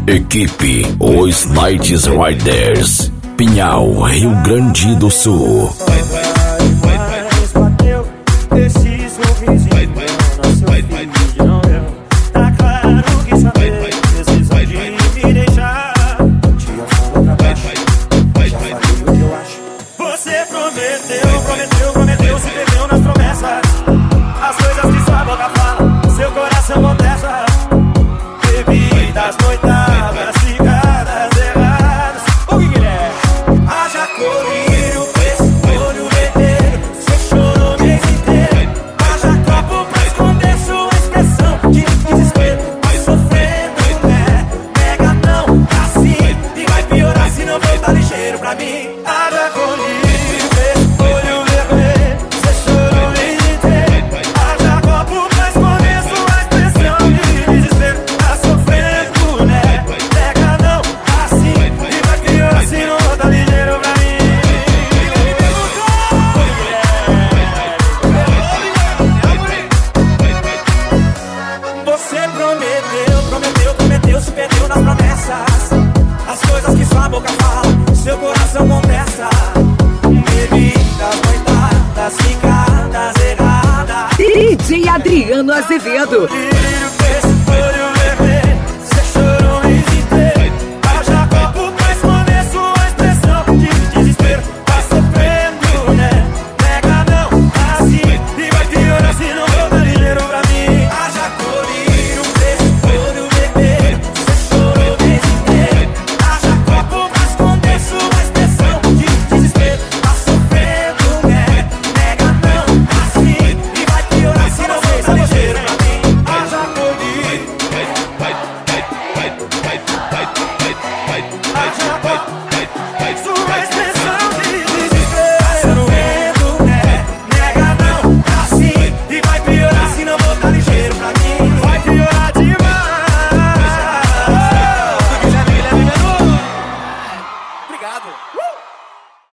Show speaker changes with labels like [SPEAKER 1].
[SPEAKER 1] Equipe Os Nights Riders, Pinhal, Rio Grande do Sul.
[SPEAKER 2] Prometeu, se perdeu nas promessas. As coisas que sua boca fala, seu coração contesta. Bebidas, noitadas, cigadas erradas. O que é? Haja colírio, olho vermelho. Você chorou o mês inteiro. Haja copo pra esconder sua expressão de desespero. Vai sofrendo, né? Pega não, assim. E vai piorar se não voltar ligeiro pra mim. Haja colírio. Prometeu, se perdeu nas promessas. As coisas que sua boca fala, seu coração contesta. Bebidas, noitadas, ficadas erradas.
[SPEAKER 3] DJ Adriano Azevedo.
[SPEAKER 2] Vai,